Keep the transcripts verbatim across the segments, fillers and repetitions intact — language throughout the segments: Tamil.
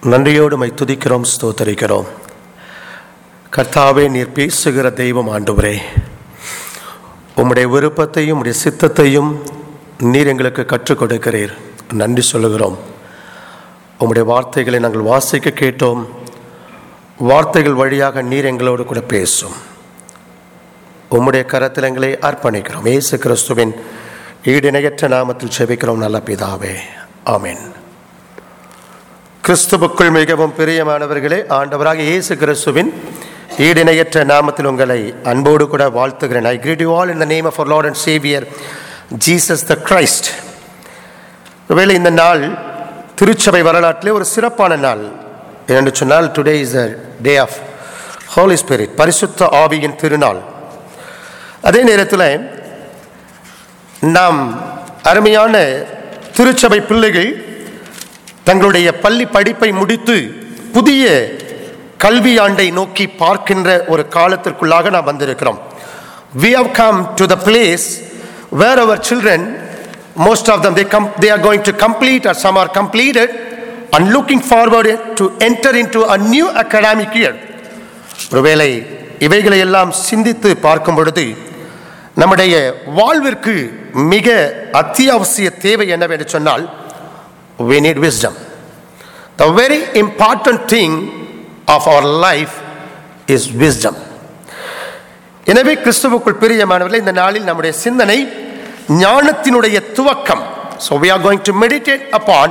நன்றியோடு மை துதிக்கிறோம், ஸ்தோத்தரிக்கிறோம். கர்த்தாவே, நீர் பேசுகிற தெய்வம் ஆண்டவரே, உம்முடைய விருப்பத்தையும் உம்முடைய சித்தத்தையும் நீர் எங்களுக்கு கற்றுக் கொடுக்கிறீர். நன்றி சொல்லுகிறோம். உம்முடைய வார்த்தைகளை நாங்கள் வாசிக்க கேட்டோம். வார்த்தைகள் வழியாக நீர் எங்களோடு கூட பேசும். உம்முடைய கரத்தில் எங்களை அர்ப்பணிக்கிறோம். இயேசு கிறிஸ்துவின் ஈடிணையற்ற நாமத்தில் ஜெபிக்கிறோம் நல்ல பிதாவே, ஆமென். கிறிஸ்துவுக்குள் மிகவும் பிரியமானவர்களே, ஆண்டவராக இயேசு கிறிஸ்துவின் ஈடிணையற்ற நாமத்தில் உங்களை அன்போடு கூட வாழ்த்துகிறேன். I greet you all in the name of our Lord and Savior Jesus the Christ. ஒருவேளை இந்த நாள் திருச்சபை வரலாற்றிலே ஒரு சிறப்பான நாள் என்று சொன்னால், today is a day of Holy Spirit, பரிசுத்த ஆவியின் திருநாள். அதே நேரத்தில் நாம் அருமையான திருச்சபை பிள்ளைகள் தங்களுடைய பள்ளி படிப்பை முடித்து புதிய கல்வி ஆண்டை நோக்கி பார்க்கின்ற ஒரு காலத்திற்குள்ளாக நாம் வந்திருக்கிறோம். We have come to the place where our children, most of them, they come, they are going to complete, or some are completed and looking forward to enter into a new academic year. ஒருவேளை இவைகளை எல்லாம் சிந்தித்து பார்க்கும் பொழுது நம்முடைய வாழ்விற்கு மிக அத்தியாவசிய தேவை என்னவென்று சொன்னால், we need wisdom. The very important thing of our life is wisdom. எனவே கிறிஸ்துவுக்குள் பிரியமானவர்களே, இந்த நாளில் நம்முடைய சிந்தனை ஞானத்தினுடைய துவக்கம். So we are going to meditate upon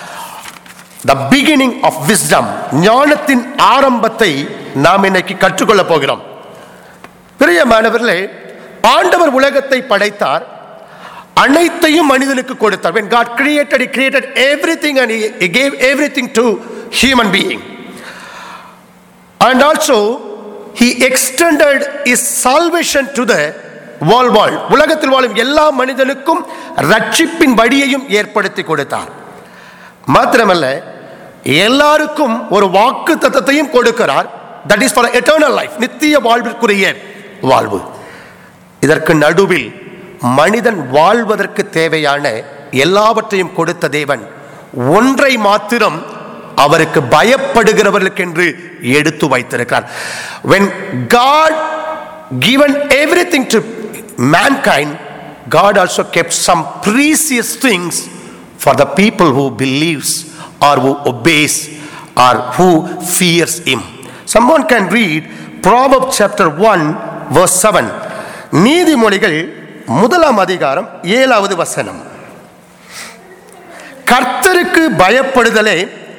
the beginning of wisdom. ஞானத்தின் ஆரம்பத்தை நாம் இன்னைக்கு கற்றுக்கொள்ள போகிறோம். பிரியமானவர்களே, ஆண்டவர் உலகத்தை படைத்தார், அனைத்தையும் மனிதனுக்கு கொடுத்தார். When God created, He created everything and He, he gave everything to human being. And also He extended His salvation to the whole world. உலகத்தில் வாழும் எல்லா மனிதனுக்கும் ரட்சிப்பின் வழியையும் ஏற்படுத்தி கொடுத்தார். மாத்திரமல்ல, எல்லாருக்கும் ஒரு வாக்கு தத்தத்தையும் கொடுக்கிறார். That is for eternal life, நித்திய வாழ்விற்குரிய வாழ்வு. இதற்கு நடுவில் மனிதன் வாழ்வதற்கு தேவையான எல்லாவற்றையும் கொடுத்த தேவன் ஒன்றை மாத்திரம் அவருக்கு பயப்படுகிறவர்களுக்கு என்று எடுத்து வைத்திருக்கிறார். When God given everything to mankind, God also kept some precious things for the people who believes or who obeys or who fears Him. Someone can read Proverbs chapter one verse seven. நீதிமொழிகள் முதலாம் அதிகாரம் ஏழாவது வசனம். கர்த்தருக்கு பயப்படுதலே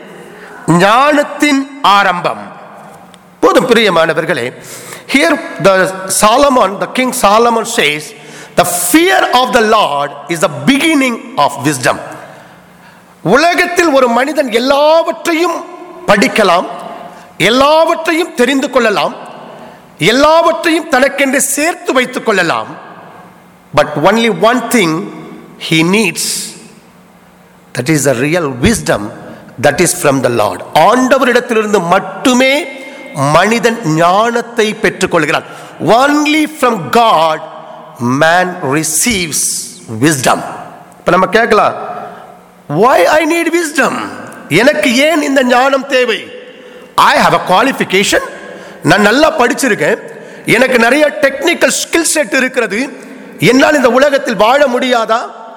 ஞானத்தின் ஆரம்பம். போதும் பிரியமானவர்களே, here the Solomon, the King Solomon says, the fear of the Lord is the beginning of wisdom. உலகத்தில் ஒரு மனிதன் எல்லாவற்றையும் படிக்கலாம், எல்லாவற்றையும் தெரிந்து கொள்ளலாம், எல்லாவற்றையும் தனக்கென்று சேர்த்து வைத்துக் கொள்ளலாம். But only one thing he needs, that is the real wisdom, that is from the Lord. ஆண்டவரிடத்திலிருந்து மட்டுமே மனிதன் ஞானத்தை பெற்றுக் கொள்கிறான். Only from God man receives wisdom. இப்ப நம்ம கேட்கலாம், why I need wisdom? எனக்கு ஏன் இந்த ஞானம் தேவை? I have a qualification. நான் நல்லா படிச்சிருக்கேன், எனக்கு நிறைய டெக்னிக்கல் ஸ்கில் செட் இருக்கிறது, என்னால் இந்த உலகத்தில் வாழ முடியாதா?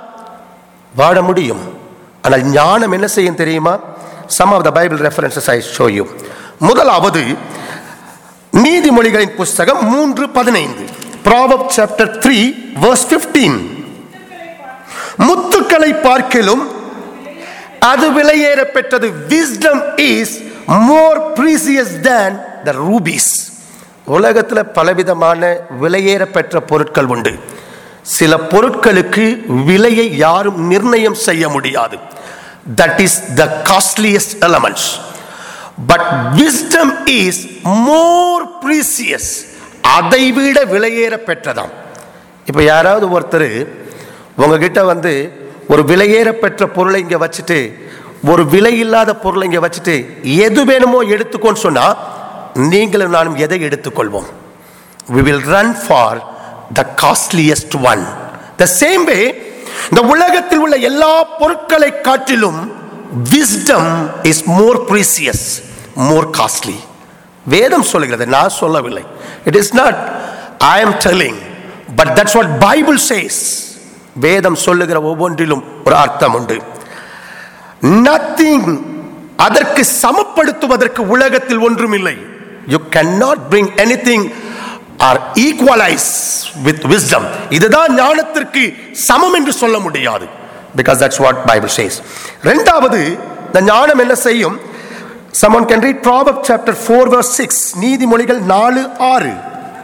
வாழ முடியும். ஆனால் ஞானம் என்ன செய்யும் தெரியுமா? Some of the Bible references I show you. முதலாவது நீதிமொழிகளின் புஸ்தகம் மூன்று பதினைந்து. Proverbs chapter three verse fifteen. முத்துக்களை பார்க்கிலும் அது விலையேற பெற்றது. Wisdom is more precious than the rubies. உலகத்தில் பலவிதமான விலையேற பெற்ற பொருட்கள் உண்டு. சில பொருட்களுக்கு விலையை யாரும் நிர்ணயம் செய்ய முடியாது. That is the costliest elements. But wisdom is more precious. அதை விட விலையேற பெற்றதாம். இப்போ யாராவது ஒருத்தர் உங்ககிட்ட வந்து ஒரு விலையேற பெற்ற பொருளை இங்கே வச்சுட்டு ஒரு விலை இல்லாத பொருளை இங்கே வச்சுட்டு எது வேணுமோ எடுத்துக்கோன்னு சொன்னா, நீங்களும் நானும் எதை எடுத்துக்கொள்வோம்? We will run for the costliest one. The same way, இந்த உலகத்தில் உள்ள எல்லா பொருட்களை காட்டிலும் wisdom is more precious, more costly. வேதம் சொல்லுகிறது, நான் சொல்லவில்லை. It is not I am telling, but that's what Bible says. வேதம் சொல்லுகிற ஒவ்வொன்றிலும் ஒரு அர்த்தம் உண்டு. Nothing, அதற்கு சமப்படுத்துவதற்கு உலகத்தில் ஒன்றும் இல்லை. You cannot bring anything or equalize with wisdom. இதுதான் ஞானத்திற்கு சமம் என்று சொல்ல முடியாது. Because that's what Bible says. இரண்டாவது, இந்த ஞானம் என்ன செய்யும்? Someone can read Proverbs chapter four verse six. நீதிமொழிகள் நாலு ஆறு.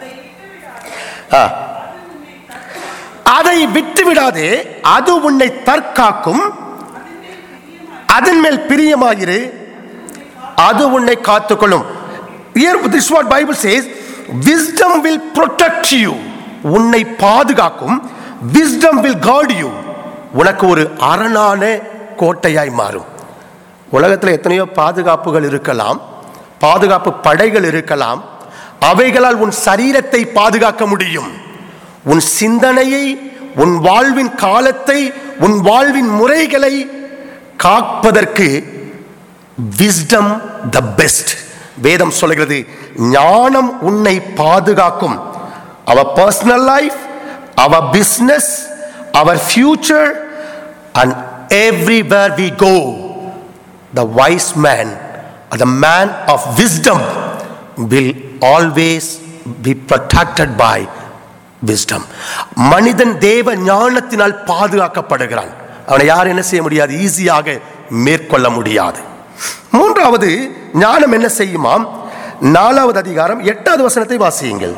அதை விட்டு விடாதே, அது உன்னை தற்காக்கும், அதன் மேல் பிரியமாயிரு, அது உன்னை காத்துக்கொள்ளும். Here this is what Bible says, wisdom will protect you. உன்னை பாதுகாக்கும். Wisdom will guard you. உனக்கு ஒரு அரணான கோட்டையாய் மாறும். உலகத்தில் எத்தனையோ பாதுகாப்புகள் இருக்கலாம், பாதுகாப்பு படைகள் இருக்கலாம். அவைகளால் உன் சரீரத்தை பாதுகாக்க முடியும். உன் சிந்தனையை, உன் வாழ்வின் காலத்தை, உன் வாழ்வின் முறைகளை காப்பதற்கு விஸ்டம் த பெஸ்ட். வேதம் சொல்கிறது, ஞானம் உன்னை பாதுகாக்கும். அவர் பர்சனல் லைஃப், அவர் பிசினஸ், அவர் future, and everywhere we go, the wise man or the man of wisdom will always be protected by wisdom. மனிதன் தேவ ஞானத்தினால் பாதுகாக்கப்படுகிறான். அவனை யார் என்ன செய்ய முடியாது? ஈஸியாக மேற்கொள்ள முடியாது. மூன்றாவது, ஞானம் என்ன செய்யுமாம்? நாலாவது அதிகாரம் எட்டாவது வசனத்தை வாசியுங்கள்.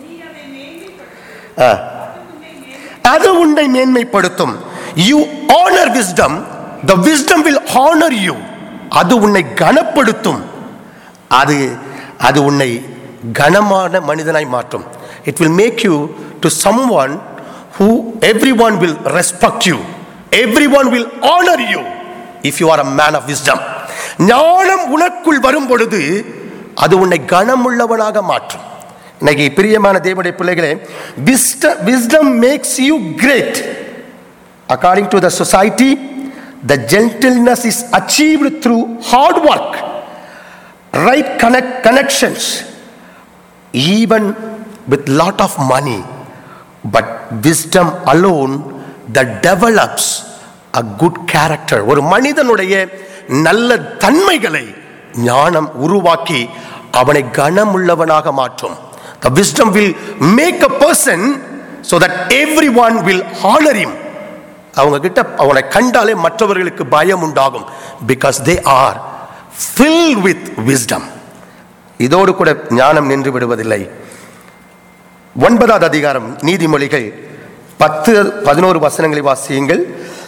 அது உன்னை மேன்மைப்படுத்தும். You honor wisdom, the wisdom will honor you. அது உன்னை கனப்படுத்தும். அது அது உன்னை கனமான மனிதனாய் மாற்றும். It will make you to someone who everyone will respect you, everyone will honor you if you are a man of wisdom. ஞானம் உனக்குள் வரும் பொழுது அது உன்னை கனமுள்ளவனாக மாற்றும். இன்னைக்கு பிரியமான தேவனுடைய பிள்ளைகளே, wisdom makes you great. According to the society, the gentleness is achieved through hard work, right connect connections, even with lot of money. But wisdom alone that develops a good character. ஒரு மனிதனுடைய நல்ல தன்மைகளை ஞானம் உருவாக்கி அவனை கனமுள்ளவனாக மாற்றும். The wisdom will make a person so that everyone will honor him. அவங்க கிட்ட அவனை கண்டாலே மற்றவர்களுக்கு பயம் உண்டாகும். Because they are filled with wisdom. இதோடு கூட ஞானம் நின்று விடுவதில்லை. ஒன்பதாவது அதிகாரம் நீதிமொழிகள் பத்து பதினோரு வசனங்களை வாசியுங்கள்.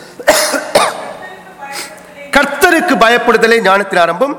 கர்த்தருக்கு பயப்படுதலே ஞானத்தின் ஆரம்பம்.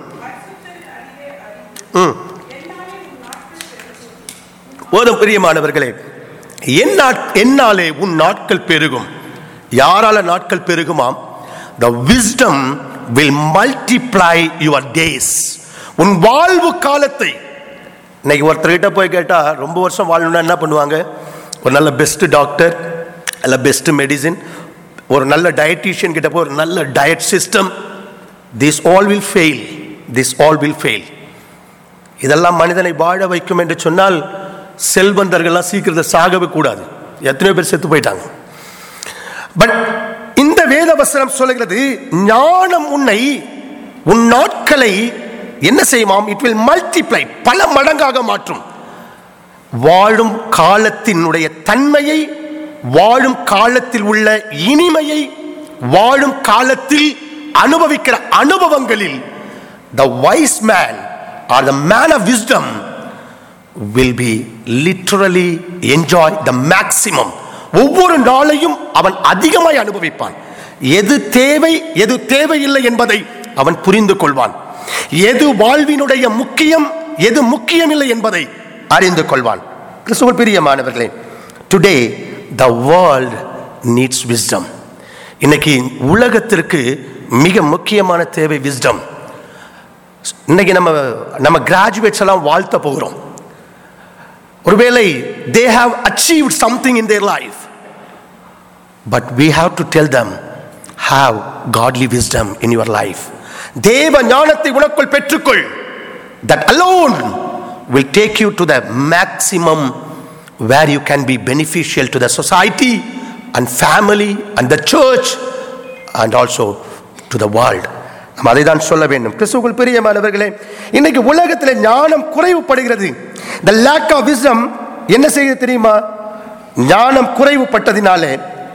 போதும் பிரியமானவர்களே, என்னாலே உன் நாட்கள் பெருகும். யாரால நாட்கள் பெருகுமாம்? The wisdom will multiply your days. உன் வாழ்வு காலத்தை. இன்னைக்கு ஒருத்தர்கிட்ட போய் கேட்டா ரொம்ப வருஷம் வாழணும்னா என்ன பண்ணுவாங்க? ஒரு நல்ல பெஸ்ட் டாக்டர், நல்ல பெஸ்ட் மெடிசின், ஒரு நல்ல டயட்டீஷியன் கிட்ட போய் ஒரு நல்ல diet system. This all will fail, this all will fail. இதெல்லாம் மனிதனை வாழ வைக்கும் என்று சொன்னால் செல்வந்தர்கள்லாம் சீக்கிரத்தை சாகவே கூடாது. எத்தனையோ பேர் செத்து போயிட்டாங்க. பட் இந்த வேத வசனம் சொல்லுகிறது, ஞானம் உன்னை, உன் நாட்களை என்ன செய்யுமாம்? இட் வில் மல்டிப்ளை, பல மடங்காக மாற்றும். வாழும் காலத்தினுடைய தன்மையை, வாழும் காலத்தில் உள்ள இனிமையை, வாழும் காலத்தில் அனுபவிக்கிற அனுபவங்களில் the wise man or the man of wisdom will be literally enjoy the maximum. ஒவ்வொரு நாளையும் அவன் அதிகமாய் அனுபவிப்பான். எது தேவை, எது தேவையில்லை என்பதை அவன் புரிந்து கொள்வான். எது வாழ்வினுடைய முக்கியம், எது முக்கியம் இல்லை என்பதை அறிந்து கொள்வான். கிறிஸ்துவுக்குள் பிரியமானவர்களே, today the world needs wisdom. இன்னைக்கு உலகத்திற்கு மிக முக்கியமான தேவை wisdom. இன்னைக்கு நம்ம நம்ம கிராஜுவேட்ஸ் எல்லாம் வாழ்த்த போகிறோம். ஒருவேளை they have achieved something in their life, but we have to tell them have godly wisdom in your life. தேவ ஞானத்தை உனக்குள் பெற்றுக்கொள். That alone will take you to the maximum where you can be beneficial to the society and family and the church and also to the world. நாம் அதை தான் சொல்ல வேண்டும். கிறிஸ்துவுக்குள் பிரியமானவர்களே, இன்னைக்கு உலகத்தில் ஞானம் குறைவுபடுகிறது. The lack of wisdom என்ன செய்ய தெரியுமா? ஞானம் குறைவுபட்டதினாலே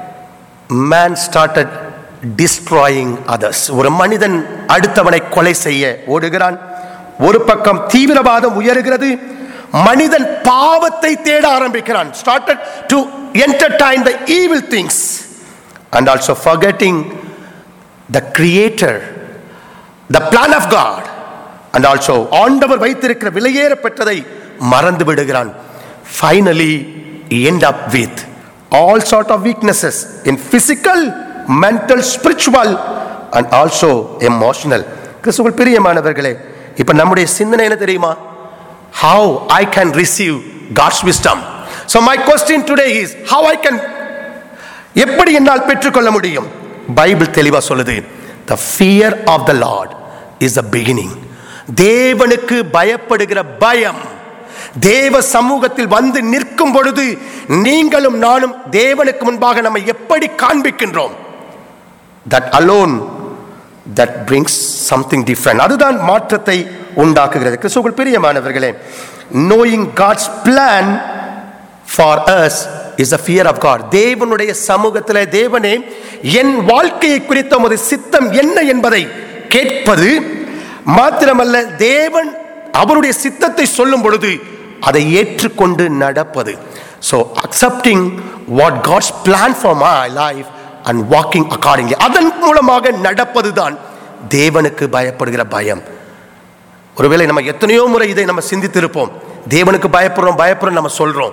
man started destroying others. ஒரு மனிதன் அடுத்தவனை கொலை செய்ய ஓடுகிறான். ஒரு பக்கம் தீவிரவாதம் உயர்கிறது. மனிதன் பாவத்தை தேட ஆரம்பிக்கிறான். started to entertain the evil things and also forgetting the creator, the plan of God, and also ஆண்டவர் வைத்திருக்கிற விலையேற பெற்றதை மறந்து விடுகிறான். finally he end up with all sort of weaknesses in physical, mental, spiritual and also emotional. கிறிஸ்துவுக்குள் பிரியமானவர்களே, இப்ப நம்முடைய சிந்தனை என்ன தெரியுமா? how I can receive God's wisdom. So my question today is how I can, எப்படி என்னால் பெற்றுக்கொள்ள முடியும்? பைபிள் தெளிவா சொல்லுது, the fear of the Lord is the beginning. தேவனுக்கு பயப்படுகிற பயம் தேவ சமூகத்தில் வந்து நிற்கும் பொழுது நீங்களும் நானும் தேவனுக்கு முன்பாக நம்ம எப்படி காண்பிக்கின்றோம், that alone that brings something different. அதுதான் மாற்றத்தை உண்டாக்குகிறது. கிறிஸ்துவுக்குள் பிரியமானவர்களே, knowing God's plan for us is the fear of God. தேவனுடைய சமூகத்திலே தேவனே என் வாழ்க்கையை குறித்த உமது சித்தம் என்ன என்பதை கேட்பது மாத்திரமல்ல, தேவன் அவருடைய சித்தத்தை சொல்லும் பொழுது அதை ஏற்றுக்கொண்டு நடப்பது. So accepting what God's plan for my life and walking accordingly, அதன் மூலமாக நடப்பதுதான் தேவனுக்கு பயப்படுகிற பயம். ஒருவேளை நம்ம எத்தனையோ முறை இதை நம்ம சிந்தித்திருப்போம். தேவனுக்கு பயப்படுறோம் பயப்படுறோம் நம்ம சொல்றோம்.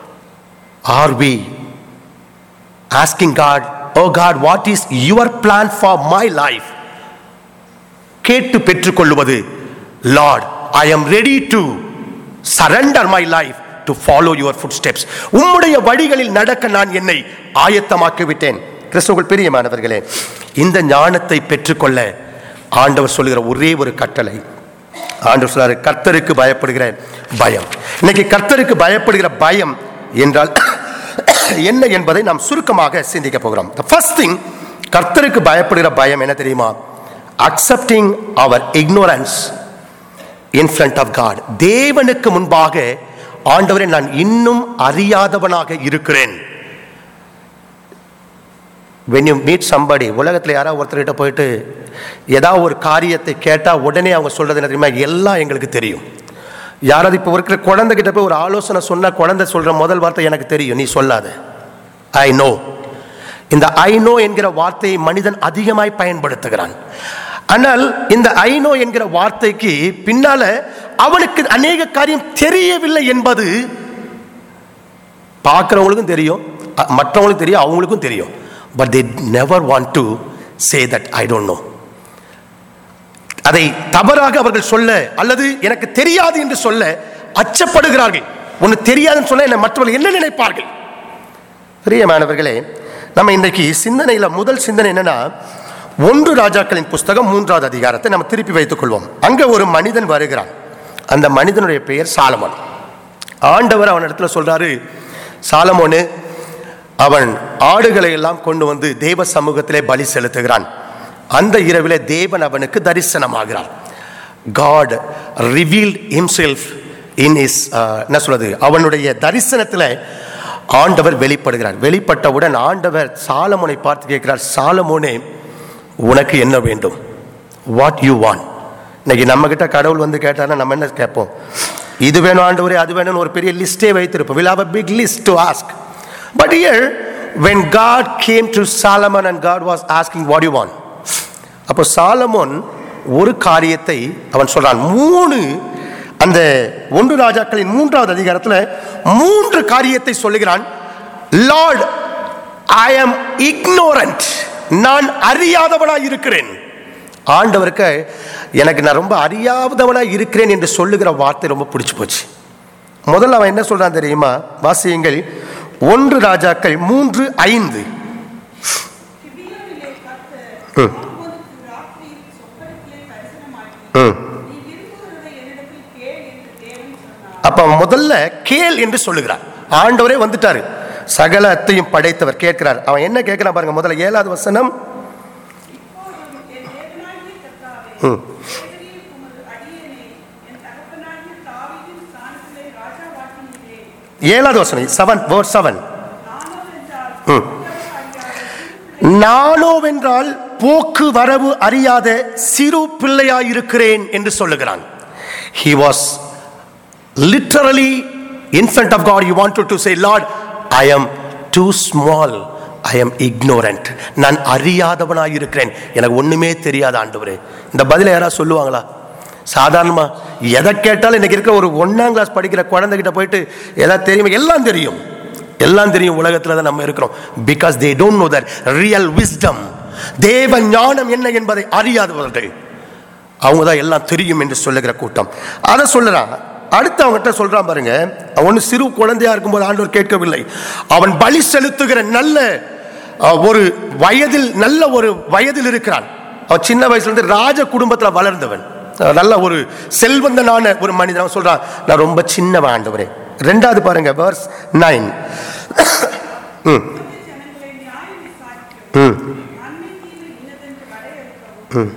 Are we asking God, oh God, what is your plan for my life? கேட்டு பெற்றுக்கொள்வது, Lord, I am ready to surrender my life to follow your footsteps. உம்முடைய வழிகளில் நடக்க நான் என்னை ஆயத்தமாக்கி விட்டேன். கிறிஸ்துவுக்குள் பிரியமானவர்களே, இந்த ஞானத்தை பெற்றுக்கொள்ள ஆண்டவர் சொல்லுகிற ஒரே ஒரு கட்டளை, ஆண்டவர் சொல்றாரு, கர்த்தருக்கு பயப்படுகிற பயம். இன்னைக்கு கர்த்தருக்கு பயப்படுகிற பயம் என்றால் என்ன என்பதை நாம் சுருக்கமாக சிந்திக்க போகிறோம். The first thing, கர்த்தருக்கு பயப்படுகிற பயம் என்ன தெரியுமா? Accepting our ignorance in front of God. தேவனுக்கு முன்பாக ஆண்டவரே நான் இன்னும் அறியாதவனாக இருக்கிறேன். when you meet somebody, உலகத்தில் யாராவது ஒருத்தர்கிட்ட போயிட்டு ஏதாவது ஒரு காரியத்தை கேட்டால் உடனே அவங்க சொல்றது என்ன தெரியுமா? எல்லாம் எங்களுக்கு தெரியும். யாராவது இப்போ இருக்கிற குழந்தைகிட்ட போய் ஒரு ஆலோசனை சொன்னால் குழந்தை சொல்கிற முதல் வார்த்தை எனக்கு தெரியும், நீ சொல்லாத, ஐ நோ. இந்த ஐ நோ என்கிற வார்த்தையை மனிதன் அதிகமாய் பயன்படுத்துகிறான். ஆனால் இந்த ஐ நோ என்கிற வார்த்தைக்கு பின்னால அவனுக்கு அநேக காரியம் தெரியவில்லை என்பது பார்க்கிறவங்களுக்கும் தெரியும், மற்றவங்களுக்கும் தெரியும், அவங்களுக்கும் தெரியும். But they never want to say that I don't know. அதை தவறாக அவர்கள் சொல்ல அல்லது எனக்கு தெரியாது என்று சொல்ல அச்சப்படுகிறார்கள். ஒன்று தெரியாதுன்னு சொன்ன என்ன மற்றவர்கள் என்ன நினைப்பார்கள்? பிரியமானவர்களே, நம்ம இன்றைக்கு சிந்தனையில முதல் சிந்தனை என்னன்னா, ஒன்று ராஜாக்களின் புஸ்தகம் மூன்றாவது அதிகாரத்தை நம்ம திருப்பி வைத்துக் கொள்வோம். அங்க ஒரு மனிதன் வருகிறான். அந்த மனிதனுடைய பெயர் சாலமோன். ஆண்டவர் அவன் இடத்துல சொல்றாரு, சாலமோனு அவன் ஆடுகளை எல்லாம் கொண்டு வந்து தேவ சமூகத்திலே பலி செலுத்துகிறான். அந்த இரவிலே தேவன் அவனுக்கு தரிசனமாகிறார். God revealed himself in his என்ன சொல்றது, அவனுடைய தரிசனத்தில் ஆண்டவர் வெளிப்படுகிறார். வெளிப்பட்டவுடன் ஆண்டவர் சாலமோனை பார்த்து கேட்கிறார், சாலமோனே உனக்கு என்ன வேண்டும்? What you want? இன்னைக்கு நம்ம கிட்ட கடவுள் வந்து கேட்டார்னா நம்ம என்ன கேட்போம்? இது வேணும் ஆண்டவரே, அது வேணும்னு ஒரு பெரிய லிஸ்டே வைத்திருப்போம். we'll have a big list to ask. But here when God came to Solomon and God was asking what you want, அப்போ சாலமோன் ஒரு காரியத்தை அவன் சொல்றான். மூணு அந்த ஒன்று ராஜாக்களின் மூன்றாவது அதிகாரத்தில் மூன்று காரியத்தை சொல்லுகிறான். லார்ட், ஐ ஆம் இக்னோரண்ட், நான் அறியாதவனாய் இருக்கிறேன். ஆண்டவருக்கு எனக்கு நான் ரொம்ப அறியாதவனாய் இருக்கிறேன் என்று சொல்லுகிற வார்த்தை ரொம்ப பிடிச்சு போச்சு. முதல்ல அவன் என்ன சொல்றான் தெரியுமா? வாசியுங்கள், ஒன்று ராஜாக்கள் மூன்று ஐந்து. அப்ப முதல்ல கேள் என்று சொல்லுகிறார். ஆண்டவரே வந்துட்டாரு, சகலத்தையும் படைத்தவர் கேட்கிறார். அவன் என்ன கேட்கிறான் பாருங்க, முதல்ல ஏழாவது வசனம். ஏழாவது வசனம் செவன் வேர்ஸ் செவன். நானோவென்றால் போக்கு வரவு அறியாத சிறு பிள்ளையாயிருக்கிறேன் என்று சொல்லுகிறான். He was literally in front of God. He wanted to say, Lord, I am too small, I am ignorant. நான் அறியாதவனாய் இருக்கிறேன், எனக்கு ஒண்ணுமே தெரியாத ஆண்டவரே. இந்த பதில யாராவது சொல்லுவாங்களா? சாதாரணமா எதை கேட்டாலும் இன்னைக்கு இருக்கிற ஒரு ஒன்னாம் கிளாஸ் படிக்கிற குழந்தைகிட்ட போயிட்டு எதாவது தெரியுமா? எல்லாம் தெரியும், எல்லாம் தெரியும். உலகத்துல தான் நம்ம இருக்கிறோம். Because they don't know that real wisdom, தேவ ஞானம் என்ன என்பதை அறியாதவர்கள், அவங்க தான் எல்லாம் தெரியும் என்று சொல்லுகிற கூட்டம். அதை சொல்லுறான். அடுத்து அவங்ககிட்ட சொல்றான் பாருங்க, அவன் சிறு குழந்தையா இருக்கும்போது ஆண்டவர் கேட்கவில்லை. அவன் பலி செலுத்துகிற நல்ல ஒரு வயதில், நல்ல ஒரு வயதில் இருக்கிறான். அவன் சின்ன வயசுல இருந்து ராஜ குடும்பத்தில் வளர்ந்தவன், நல்ல ஒரு செல்வந்தனான ஒரு மனிதன். அவன் சொல்றான், நான் ரொம்ப சின்னவன் ஆண்டவரே. ரெண்டாவது பாருங்க verse nine. ம் ம் ம்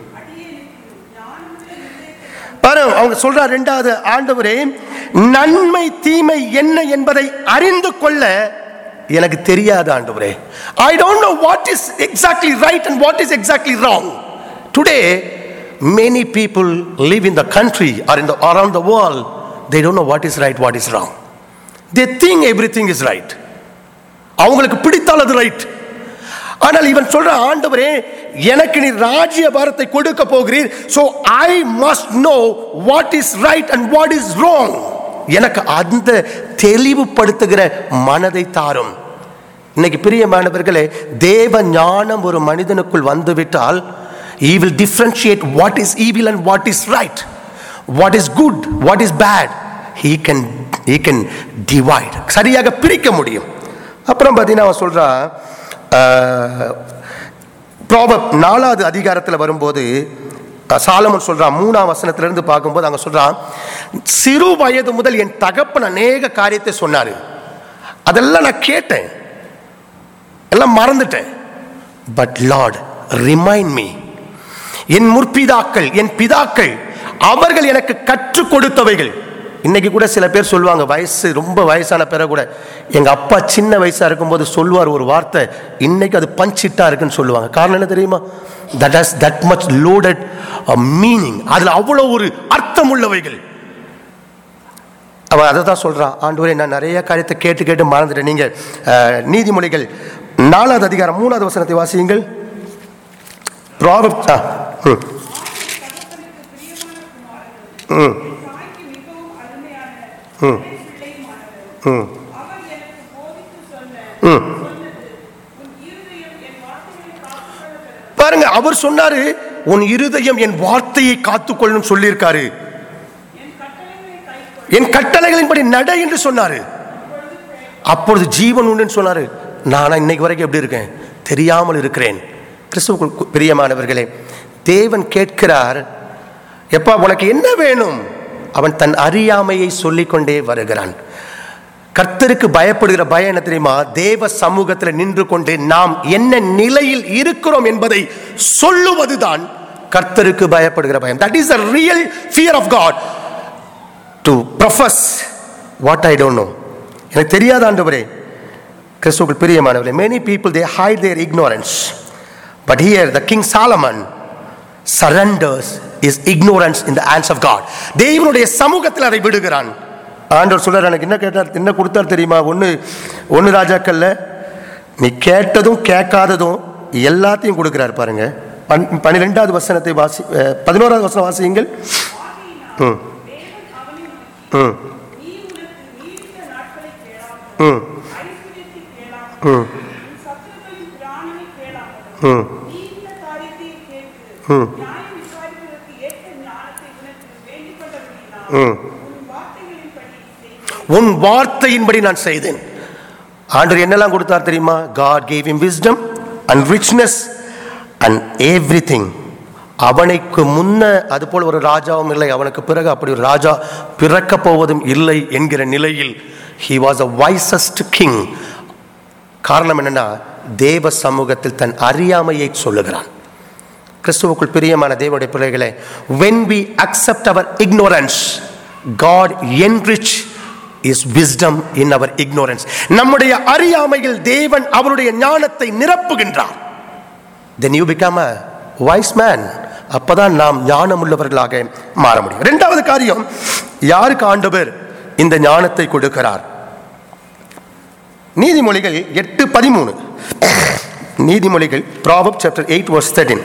பாருங்க, அவங்க சொல்ற ரெண்டாவது, ஆண்டவரே நன்மை தீமை என்ன என்பதை அறிந்து கொள்ள எனக்கு தெரியாது ஆண்டவரே. I don't know what is exactly right and what is exactly wrong. Today many people live in the country or in the around the world, they don't know what is right, what is wrong. They think everything is right. அவங்களுக்கு பிடித்தால் அது ரைட். ஆனால் இவன் சொல்ற, ஆண்டவரே எனக்கு நீ ராஜ்ய பாரத்தை கொடுக்க போகிறீர், so I must know what is right and what is wrong. எனக்கு அந்த தெளிவுபடுத்துகிற மனதை தாரும். இன்னைக்கு பிரியமானவர்களே, தேவ ஞானம் ஒரு மனிதனுக்குள் வந்துவிட்டால் he will differentiate what is evil and what is right, what is good, what is bad. he can he can divide, சரியாக பிரிக்க முடியும். அப்புறம் பார்த்தீங்கன்னா அவன் சொல்றா, ப்ரோவர்ப் நாலாவது அதிகாரத்தில் வரும்போது சாலமன் சொல்றான், மூணாம் வசனத்திலிருந்து பார்க்கும்போது அங்க சொல்றான், சிறு வயது முதல் என் தகப்பன் அநேக காரியத்தை சொன்னாரு, அதெல்லாம் நான் கேட்டேன், எல்லாம் மறந்துட்டேன். பட் லார்ட் ரிமைண்ட் மீ, என் முற்பிதாக்கள், என் பிதாக்கள் அவர்கள் எனக்கு கற்றுக் கொடுத்தவைகள். இன்னைக்கு கூட சில பேர் சொல்லுவாங்க, வயசு ரொம்ப வயசான பிறகு கூட, எங்க அப்பா சின்ன வயசா இருக்கும்போது சொல்லுவார் ஒரு வார்த்தை, இன்னைக்கு அது பஞ்சிட்டா இருக்குன்னு சொல்லுவாங்க. காரணம் என்ன தெரியுமா? that has that much loaded a meaning. அதுல அவ்வளவு ஒரு அர்த்தம் உள்ளவைகள். அவன் அதை தான் சொல்றான், ஆண்டவரே நான் நிறைய காரியத்தை கேட்டு கேட்டு மறந்துட்டேன். நீங்க நீதிமொழிகள் நாலாவது அதிகாரம் மூணாவது வசனத்தை வாசியுங்கள். ப்ராவர்ப்ஸ் ம் ம் ம் ம் பாருங்க, அவர் சொன்னாரு, உன் இருதயம் என் வார்த்தையை காத்துக்கொள்ளும் சொல்லியிருக்காரு. என் கட்டளைகளின்படி நட என்று சொன்னாரு. அப்பொழுது ஜீவன் உண்டு சொன்னாரு. நானா இன்னைக்கு வரைக்கும் எப்படி இருக்கேன்? தெரியாமல் இருக்கிறேன். கிறிஸ்துவுக்குள் பிரியமானவர்களே, தேவன் கேட்கிறார், எப்பா உனக்கு என்ன வேணும்? அவன் தன் அறியாமையை சொல்லிக்கொண்டே வருகிறான். கர்த்தருக்கு பயப்படுகிற பயம் என்ன தெரியுமா? தேவ சமூகத்தில் நின்று கொண்டு நாம் என்ன நிலையில் இருக்கிறோம் என்பதை சொல்லுவதுதான் கர்த்தருக்கு பயப்படுகிற பயம். That is the real fear of God, to profess what I don't know. எனக்கு தெரியாத ஆண்டவரே. கிறிஸ்துவுக்குள் பிரியமானவர்களே, many people they hide their ignorance, but here the King Solomon surrenders his ignorance in the hands of God. தேவனுடைய சமூகத்தில் அதை விடுகிறான். ஆண்டவர் சொல்றார், எனக்கு என்ன கேட்டார், என்ன கொடுத்தார் தெரியுமா? ஒன்று ஒன்று ராஜாக்கள்ல நீ கேட்டதும் கேட்காததும் எல்லாத்தையும் கொடுக்கிறார் பாருங்க. பன்னிரெண்டாவது வசனத்தை வாசி, பதினோராவது வசனம் வாசியுங்கள். ம் ம் ம் ம் ம் ம் ம் உன் வார்த்தையின்படி நான் செய்தேன். ஆண்டவர் என்னெல்லாம் கொடுத்தார் தெரியுமா? God gave him wisdom and richness and everything. அவனுக்கு முன்ன அது போல ஒரு ராஜாவும் இல்லை, அவனுக்கு பிறகு அப்படி ஒரு ராஜா பிறக்க போவதும் இல்லை என்கிற நிலையில் he was a wisest king. காரணம் என்னன்னா, தேவ சமூகத்தில் தன் அறியாமையை சொல்லுகிறான். கிறிஸ்துவுக்குள் பிரியமான தேவனுடைய பிள்ளைகளே, when we accept our ignorance, God enrich his wisdom in our ignorance. நம்முடைய அறியாமையில் தேவன் அவருடைய ஞானத்தை நிரப்புகின்றார். then you become a wise man. அப்பதான் நாம் ஞானம் உள்ளவர்களாக மாற முடியும். இரண்டாவது காரியம், யாருக்கு ஆண்டவர் இந்த ஞானத்தை கொடுக்கிறார்? நீதிமொழிகள் எட்டு பதிமூணு. நீதிமொழிகள் Proverbs chapter eight verse thirteen.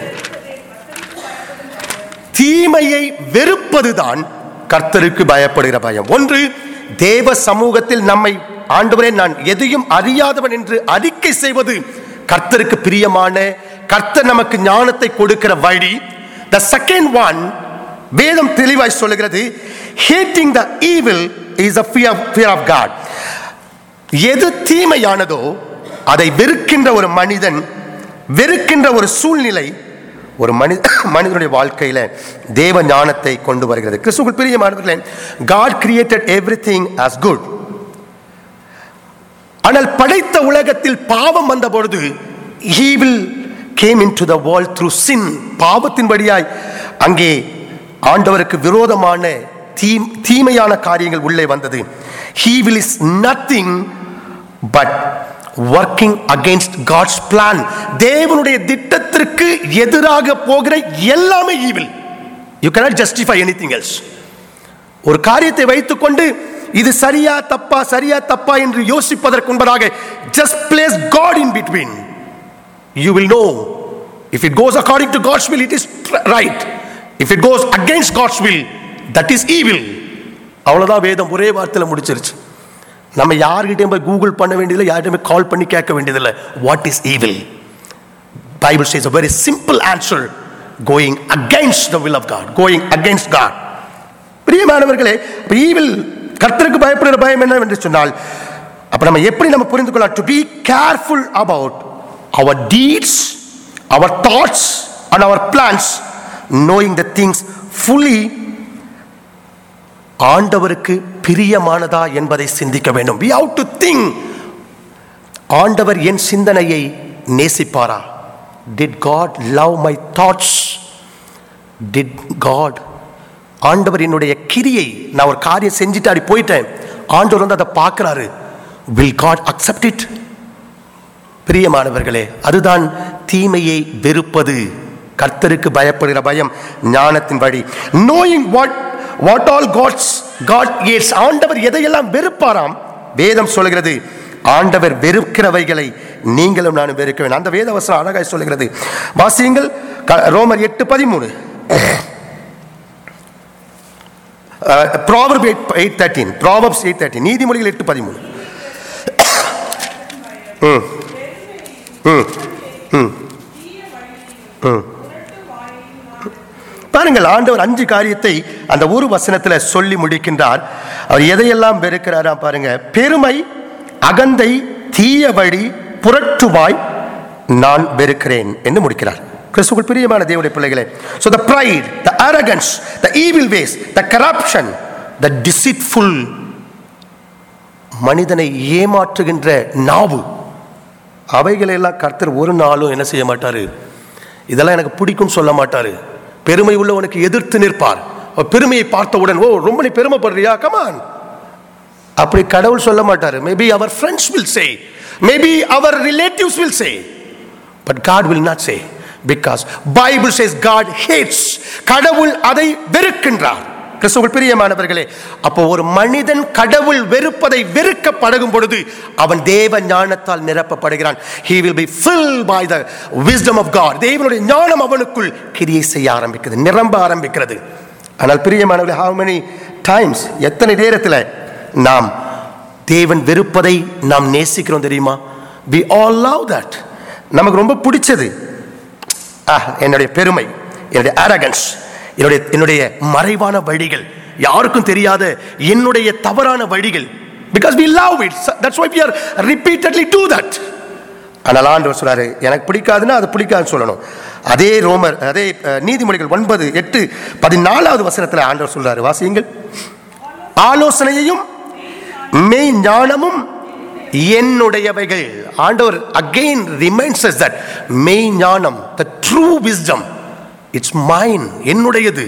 தீமையை வெறுப்பதுதான் கர்த்தருக்கு பயப்படுகிற பயம். ஒன்று, தேவ சமூகத்தில் நம்மை ஆண்டவரே நான் எதையும் அறியாதவன் என்று அறிக்கை செய்வது கர்த்தருக்கு பிரியமான, கர்த்தர் நமக்கு ஞானத்தை கொடுக்கிற வழி. The second one, வேதம் தெளிவாய் சொல்லுகிறது, hating the evil is a fear of, fear of God. எது தீமையானதோ அதை வெறுக்கின்ற ஒரு மனிதன், வெறுக்கின்ற ஒரு சூழ்நிலை ஒரு மனித மனிதனுடைய வாழ்க்கையில தேவ ஞானத்தை கொண்டு வருகிறது. கிறிஸ்துவுக்குள் பிரியமானவர்களே, God created everything as good. ஆனால் படைத்த உலகத்தில் பாவம் வந்த பொழுது evil came into the world through sin. பாவத்தின் வழியாய் அங்கே ஆண்டவருக்கு விரோதமான தீமையான காரியங்கள் உள்ளே வந்தது. Evil is nothing but working against God's plan. தேவனுடைய திட்டத்திற்கு எதிராக போகிற எல்லாமே evil. You cannot justify anything else. ஒரு காரியத்தை வைத்துக்கொண்டு இது சரியா தப்பா சரியா தப்பா என்று யோசிப்பதற்கு முன்பதாக just place God in between. You will know if it goes according to God's will, it is right. If it goes against God's will, that is evil. அவ்வளவுதான். வேதம் ஒரே வார்த்தையில முடிச்சிருச்சு. நம்ம யார்கிட்டயும் போய் கூகுள் பண்ண வேண்டியதில்லை, யார்கிட்டயும் கால் பண்ணி கேட்க வேண்டியதில்லை. What is evil? Bible says a very simple answer, going against the will of God, going against God. பிரியமானவர்களே, ஈவில் கர்த்தருக்கு பயப்படுகிற பயம் என்ன என்று சொன்னால், அப்ப நம்ம எப்படி நம்ம புரிந்து கொள்ளலாம்? to be careful about our deeds, our thoughts and our plans, knowing the things fully. ஆண்டவருக்கு பிரியமானதா என்பதை சிந்திக்க வேண்டும். we have to think, ஆண்டவர் என் சிந்தனையை நேசிப்பாரா? did God love my thoughts? did God, ஆண்டவர் என்னுடைய கிரியை, நான் ஒரு காரியம் செஞ்சுட்டு அப்படி போயிட்டேன், ஆண்டவர் வந்து அதை பார்க்கிறாரு, will God accept it? பிரியமானவர்களே, அதுதான் தீமையை வெறுப்பது, கர்த்தருக்கு பயப்படுகிற பயம், ஞானத்தின் வழி. knowing what what all God's God hates. ஆண்டவர் எதையெல்லாம் வெறுப்பாராம் வேதம் சொல்கிறது, ஆண்டவர் வெறுக்கிறவைகளை நீங்களும் நானும் வெறுக்க வேண்டும். அந்த வேத வசனம் அழகாய் சொல்கிறது. வாசியுங்கள் ரோமர் எட்டு பதிமூணு. Proverbs eight thirteen. Proverbs eight thirteen. நீதிமொழிகள் எட்டு பதிமூணு. ம் ம் ம் ம் பாருங்கள், ஆண்டவர் அஞ்சு காரியத்தை அந்த ஒரு வசனத்தில் சொல்லி முடிக்கின்றார். அவர் எதையெல்லாம் வெறுக்கிறாராம் பாருங்க. பெருமை, அகந்தை, தீய வழி, புரட்டுவாய் நான் வெறுக்கிறேன் என்று முடிக்கிறார். கிறிஸ்துவுக்குள் பிரியமான தேவனுடைய பிள்ளைகளே, so the pride, the arrogance, the evil ways, the corruption, the deceitful, மனிதனை ஏமாற்றுகின்ற நாவு, அவைகளெல்லாம் கர்த்தர் ஒரு நாளும் என்ன செய்ய மாட்டாரு, இதெல்லாம் எனக்கு பிடிக்கும் சொல்ல மாட்டாரு. பெருமை உள்ளவனுக்கு எதிர்த்து நிற்பார். பெருமையை பார்த்தவுடன், ஓ ரொம்ப நீ பெருமைப்படுறியா, கமான், அப்படி கடவுள் சொல்ல மாட்டாரு. மேபி அவர் ஃப்ரெண்ட்ஸ் வில் சே, மேபி அவர் relatives will say, but God will not say, because Bible says God hates. கடவுள் அதை வெறுக்கின்றார். கிறிஸ்துவுக்குள் பிரியமானவர்களே, அப்போ ஒரு மனிதன் கடவுள் வெறுப்பதை வெறுக்க பழகும் பொழுது அவன் தேவ ஞானத்தால் நிரப்பப்படுகிறான். he will be filled by the wisdom of God. தேவனுடைய ஞானம் அவனுக்குள் கிரியை செய்ய ஆரம்பிக்கிறது, நிரம்ப ஆரம்பிக்கிறது. ஆனால் பிரியமானவர்களே, how many times, எத்தனை நேரத்தில் நாம் தேவன் வெறுப்பதை நாம் நேசிக்கிறோம் தெரியுமா? we all love that. நமக்கு ரொம்ப பிடிச்சது என்னுடைய பெருமை, என்னுடைய arrogance, என்னுடைய என்னுடைய மறைவான வழிகள், யாருக்கும் தெரியாத என்னுடைய தவறான வழிகள். because we love it, that's why we are repeatedly do that. ஆனால் ஆண்டவர் சொல்றாரு, எனக்கு பிடிக்காதுன்னா அது பிடிக்காதுன்னு சொல்லணும். அதே ரோமர் அதே நீதிமொழிகள் ஒன்பது எட்டு பதினாலாவது வசனத்தில் ஆண்டவர் சொல்றாரு, வாசியுங்கள். ஆலோசனையையும் மெய் ஞானமும் என்னுடையவைகள். ஆண்டவர் again reminds us that மெய் ஞானம், the true wisdom, it's mine, என்னுடையது.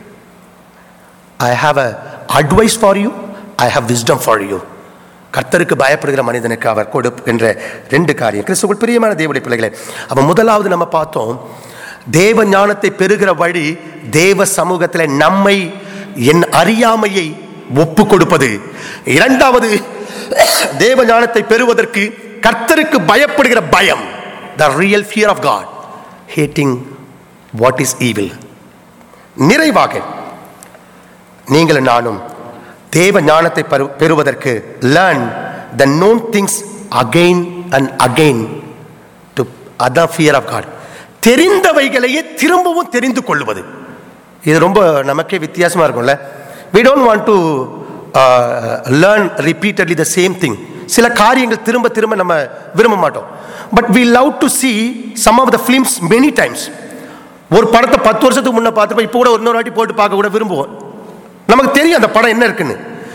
I have a advice for you, I have wisdom for you. கர்த்தருக்கு பயப்படுகிற மனிதனுக்கு அவர் கொடுக்கின்ற ரெண்டு காரியம். கிறிஸ்துவுக்குள் பிரியமான தேவனுடைய பிள்ளைகளே, அப்ப முதலாவது நம்ம பார்த்தோம், தேவ ஞானத்தை பெறுகிற வழி தேவ சமூகத்தில் நம்மை என் அறியாமையை ஒப்பு கொடுப்பது. இரண்டாவது, தேவ ஞானத்தை பெறுவதற்கு கர்த்தருக்கு பயப்படுகிற பயம், the real fear of God, hating what is evil. நிறைவாக நீங்கள் நானும் தேவ ஞானத்தை பெறுவதற்கு learn the known things again and again to other fear of God. தெரிந்தவைகளையே திரும்பவும் தெரிந்து கொள்வது. இது ரொம்ப நமக்கே வித்தியாசமா இருக்கும்ல. we don't want to uh, learn repeatedly the same thing. சில காரியங்கள் திரும்ப திரும்ப நம்ம விரும்ப மாட்டோம். but we love to see some of the films many times. ஒரு படத்தை பத்து வருஷத்துக்கு முன்ன பார்த்துப்போம், இப்போ கூட இன்னொரு வாட்டி போட்டு பார்க்க கூட விரும்புவோம். நமக்கு தெரியும் அந்த படம் என்ன இருக்குன்னு.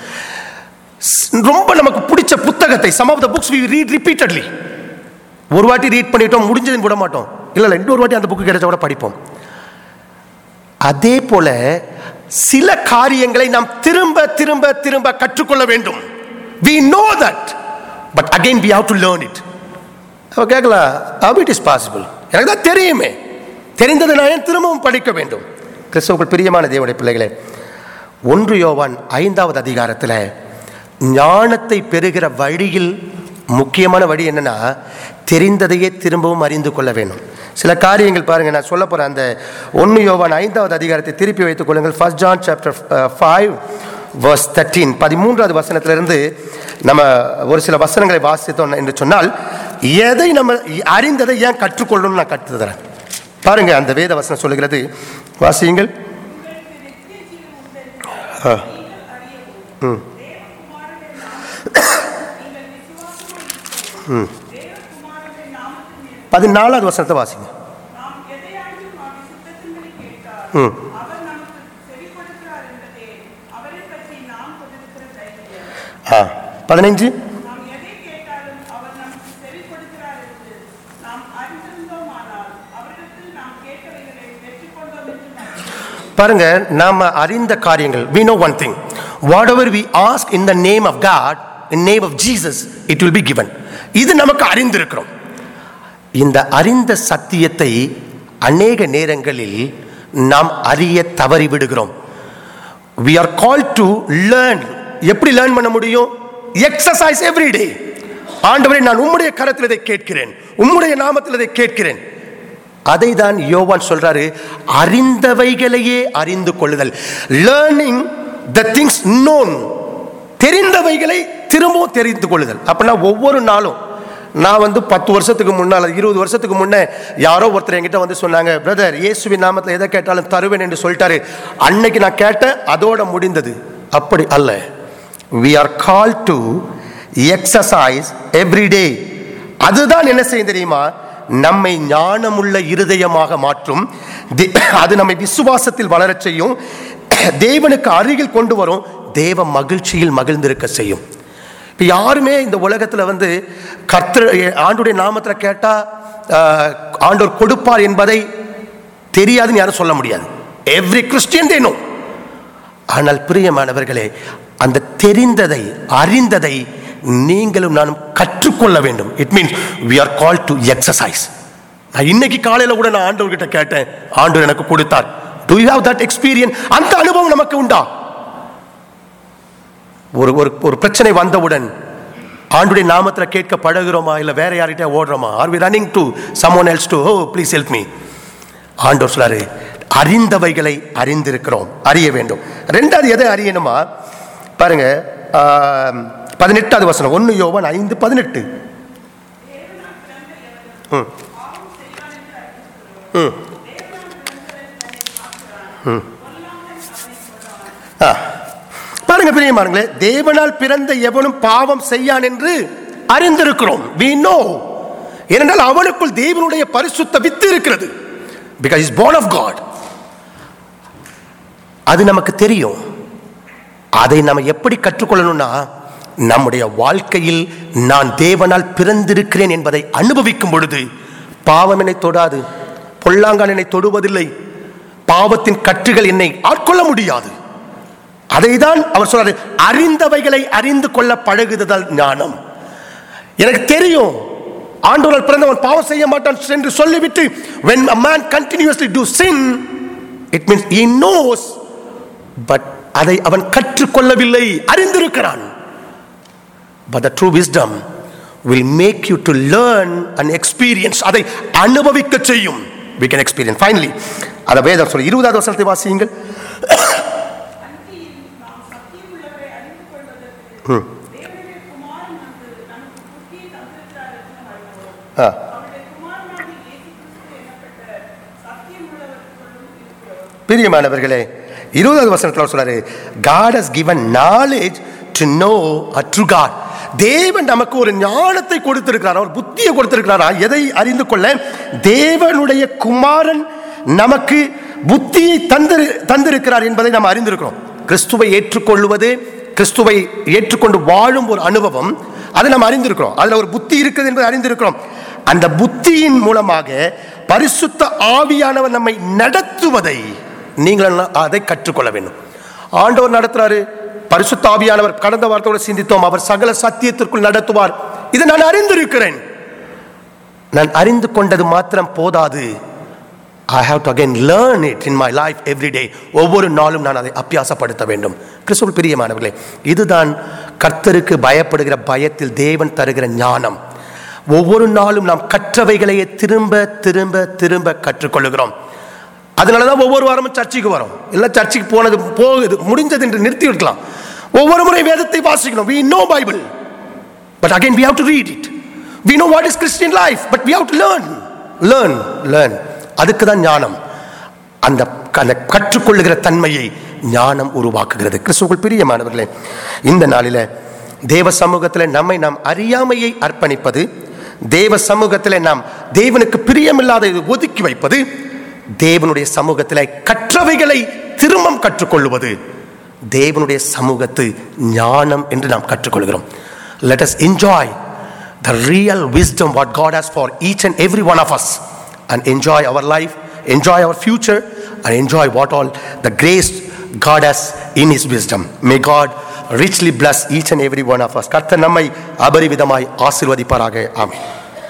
ரொம்ப நமக்கு பிடிச்ச புத்தகத்தை some of the books we read repeatedly. ஒரு வாட்டி ரீட் பண்ணிட்டோம், முடிஞ்சதுன்னு விட மாட்டோம். இல்ல இல்ல இன்னொரு வாட்டி அந்த புக்கு கிடைச்சா கூட படிப்போம். அதே போல சில காரியங்களை நாம் திரும்ப திரும்ப திரும்ப கற்றுக்கொள்ள வேண்டும். we know that, but again we have to learn it. அப்ப கேட்கலாம், how it is possible? எனக்கு தான் தெரியுமே, தெரிந்ததை நான் திரும்பவும் படிக்க வேண்டும். கிறிஸ்துவுக்குள் பிரியமான தேவனுடைய பிள்ளைகளே, ஒன்று யோவான் ஐந்தாவது அதிகாரத்தில் ஞானத்தை பெறுகிற வழியில் முக்கியமான வழி என்னன்னா, தெரிந்ததையே திரும்பவும் அறிந்து கொள்ள வேண்டும். சில காரியங்கள் பாருங்க, நான் சொல்ல போறேன். அந்த ஒன்று யோவான் ஐந்தாவது அதிகாரத்தை திருப்பி வைத்துக் கொள்ளுங்கள். First John chapter five verse thirteen, பதிமூன்றாவது வசனத்திலிருந்து நம்ம ஒரு சில வசனங்களை வாசித்தோம் என்று சொன்னால், எதை நம்ம அறிந்ததை ஏன் கற்றுக்கொள்ளணும்னு நான் கற்றுத்தரேன். பாருங்க, அந்த வேத வசனம் சொல்லுகிறது, வாசியுங்கள். பதினாலாவது வசனத்தை வாசிங்க. பதினைஞ்சு, பாருங்க, நாம அறிந்த காரியங்கள், we know one thing, whatever we ask in the name of God, in name of Jesus, it will be given. இது நமக்கு அறிந்திருக்கிறோம். இந்த அறிந்த சத்தியத்தை அநேக நேரங்களில் நாம் அறிய தவறி விடுகிறோம். we are called to learn. எப்படி லேர்ன் பண்ண முடியும்? Exercise every day. ஆண்டவரே, நான் உம்முடைய கரத்தில் இதை கேட்கிறேன், உம்முடைய நாமத்தில் இதை கேட்கிறேன். அதை தான் யோவான் சொல்றாரு, அறிந்தவைகளையே அறிந்து கொள்ளுதல். லேர்னிங் த திங்ஸ் நோன், தெரிந்தவைகளை திரும்பவும் தெரிந்து கொள்ளுதல். அப்படின்னா ஒவ்வொரு நாளும், நான் வந்து பத்து வருஷத்துக்கு முன்னால் இருபது வருஷத்துக்கு முன்னே யாரோ ஒருத்தர் என்கிட்ட வந்து சொன்னாங்க, பிரதர் இயேசுவின் நாமத்தில் எதை கேட்டாலும் தருவேன் என்று சொல்லிட்டாரு. அன்னைக்கு நான் கேட்டேன், அதோட முடிந்தது. அப்படி அல்ல. we are called to exercise every day. அதுதான் என்ன செய்யும் தெரியுமா? நம்மை ஞானமுள்ள இருதயமாக மாற்றும். அது நம்மை விசுவாசத்தில் வளரச் செய்யும், தேவனுக்கு அருகில் கொண்டு வரும், தேவ மகிழ்ச்சியில் மகிழ்ந்திருக்க செய்யும். இப்போ யாருமே இந்த உலகத்தில் வந்து கர்த்தர் ஆண்டுடைய நாமத்தில் கேட்டா ஆண்டவர் கொடுப்பார் என்பதை தெரியாதுன்னு யாரும் சொல்ல முடியாது. Every Christian they know. ஆனால் பிரியமானவர்களே, அந்த தெரிந்ததை அறிந்ததை நீங்களும் நானும் கற்றுக்கொள்ள வேண்டும். It means we are called to exercise. நான் இன்னைக்கு காலையில் கூட நான் ஆண்டவர்கிட்ட கேட்டேன், ஆண்டவர் எனக்கு கொடுத்தார். do you have that experience? அந்த அனுபவம் நமக்கு உண்டா? ஒரு ஒரு பிரச்சனை வந்தவுடன் ஆண்டுடைய நாமத்தில் கேட்க பழகிறோமா, இல்லை வேற யார்கிட்ட ஓடுறோமா? Are we running to someone else to oh please help me? ஆண்டவர் சொல்றாரு, அறிந்தவைகளை அறிந்திருக்கிறோம், அறிய வேண்டும். ரெண்டாவது எதை அறியணுமா? பாருங்க, பதினெட்டாவது வசனம், ஒன்று யோவான் ஐந்து பதினெட்டு. ம் ம் ம் ஆ பாருங்க பிரியமானங்களே, தேவனால் பிறந்த எவனும் பாவம் செய்யான் என்று அறிந்திருக்கிறோம். we know. ஏனென்றால் அவனுக்குள் தேவனுடைய பரிசுத்த வித்து இருக்கிறது. because he is born of God. அது நமக்கு தெரியும். அதை நம்ம எப்படி கற்றுக்கொள்ளணும்னா, நம்முடைய வாழ்க்கையில் நான் தேவனால் பிறந்திருக்கிறேன் என்பதை அனுபவிக்கும் பொழுது பாவம் என்னை தொடாது, பொல்லாங்கான் என்னை தொடுவதில்லை, பாவத்தின் கற்றுகள் என்னை ஆட்கொள்ள முடியாது. அதை தான் அவர் சொல்றாரு, அறிந்தவைகளை அறிந்து கொள்ள பழகுதல் ஞானம். எனக்கு தெரியும் ஆண்டவரால் பிறந்தவன் பாவம் செய்ய மாட்டான் என்று சொல்லிவிட்டு, when a man continuously do sin, it means he knows, but அதை அவன் கற்றுக்கொள்ளவில்லை, அறிந்திருக்கிறான். But the true wisdom will make you to learn and experience. அதை அனுபவிக்க செய்யும். We can experience. Finally, அத வேதம் சொல்ல இருபதாவது வசனத்தை வாசியுங்கள். பிரியமானவர்களே, இருபதாவது வசனத்தில் சொல்றாரு, God has given knowledge to know a true God. தேவன் நமக்கு ஒரு ஞானத்தை கொடுத்திருக்கிறார், ஒரு புத்தியை கொடுத்திருக்கிறார். எதை அறிந்து கொள்ள? தேவனுடைய குமாரன் நமக்கு புத்தியை தந்து தந்திருக்கிறார் என்பதை நாம் அறிந்திருக்கிறோம். கிறிஸ்துவை ஏற்றுக்கொள்வது, கிறிஸ்துவை ஏற்றுக்கொண்டு வாழும் ஒரு அனுபவம், அதை நாம் அறிந்திருக்கிறோம். அதுல ஒரு புத்தி இருக்குது என்பதை அறிந்திருக்கிறோம். அந்த புத்தியின் மூலமாக பரிசுத்த ஆவியானவர் நம்மை நடத்துவதை நீங்கள் அதை கற்றுக்கொள்ள வேண்டும். ஆண்டவர் நடத்துறாரு, பரிசுத்த ஆவியானவர் கடந்த வார்த்தையோடு சிந்தித்தோம், அவர் சகல சத்தியத்திற்குள் நடத்துவார். இதை நான் அறிந்திருக்கிறேன். நான் அறிந்து கொண்டது மாத்திரம் போதாது, I have to again learn it in my life every day. ஒவ்வொரு நாளும் நான் அதை அபியாசப்படுத்த வேண்டும். கிறிஸ்துவுக்குள் பிரியமானவர்களே, இதுதான் கர்த்தருக்கு பயப்படுகிற பயத்தில் தேவன் தருகிற ஞானம். ஒவ்வொரு நாளும் நாம் கற்றவைகளையே திரும்ப திரும்ப திரும்ப கற்றுக்கொள்ளுகிறோம். அதனாலதான் ஒவ்வொரு வாரமும் சர்ச்சைக்கு வரோம். எல்லாம் சர்ச்சைக்கு போனது போகுது, முடிஞ்சது என்று நிறுத்தி விடலாம். ஒவ்வொரு முறை வேதத்தை வாசிக்கணும். We know Bible, but again we have to read it. We know what is Christian life, but we have to learn, learn, learn. அதுக்கு தான் ஞானம். அந்த கற்றுக்கொள்ளுகிற தன்மையை ஞானம் உருவாக்குகிறது. கிறிஸ்துவுக்குள் பிரியமானவர்களே, இந்த நாளில தேவ சமூகத்தில் நம்மை நாம் அறியாமையை அர்ப்பணிப்பது, தேவ சமூகத்தில் நாம் தேவனுக்கு பிரியமில்லாத ஒதுக்கி வைப்பது, தேவனுடைய சமூகத்தில் கற்றவைகளை திரும்பம் கற்றுக்கொள்வது, தேவனுடைய சமூகத்து ஞானம் என்று நாம் கற்றுக்கொள்கிறோம். Let us enjoy the real wisdom what God has for each and every one of us, and enjoy our life, enjoy our future, and enjoy what all the grace God has in His wisdom. May God richly bless each and every one of us. கர்த்தர் நம்மை அபரிவிதமாய் ஆசீர்வதிப்பாராக. ஆமென்.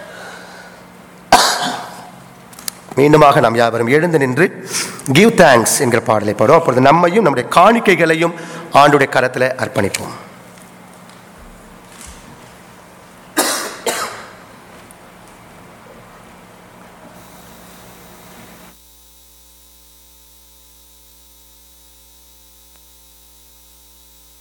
மீண்டுமாக நாம் யாவரும் எழுந்து நின்று கிவ் தேங்க்ஸ் என்கிற பாடலை பாடுவோம். அப்பொழுது நம்மையும் நம்முடைய காணிக்கைகளையும் ஆண்டுடைய கரத்தில் அர்ப்பணிப்போம்.